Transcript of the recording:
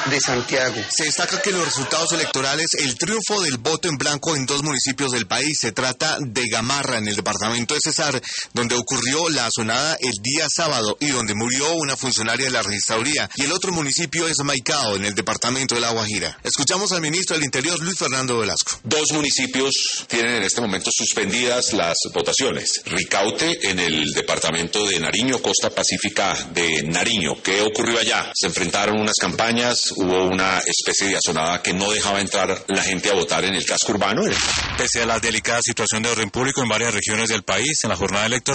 de Santiago. Se destaca que en los resultados electorales el triunfo del voto en blanco en 2 municipios del país. Se trata de Gamarra, en el departamento de Cesar, donde ocurrió la asonada el día sábado y donde murió una funcionaria de la registraduría. Y el otro municipio es Maicao, en el departamento de La Guajira. Escuchamos al ministro del Interior, Luis Fernando Velasco. 2 municipios tienen en este momento suspendidas las votaciones. Ricaute, en el departamento de Nariño, costa pacífica de Nariño. ¿Qué ocurrió allá? Se enfrentaron unas campañas, hubo una especie de asonada que no dejaba entrar la gente a votar en el casco urbano. Pese a la delicada situación de orden público en varias regiones del país, en la jornada electoral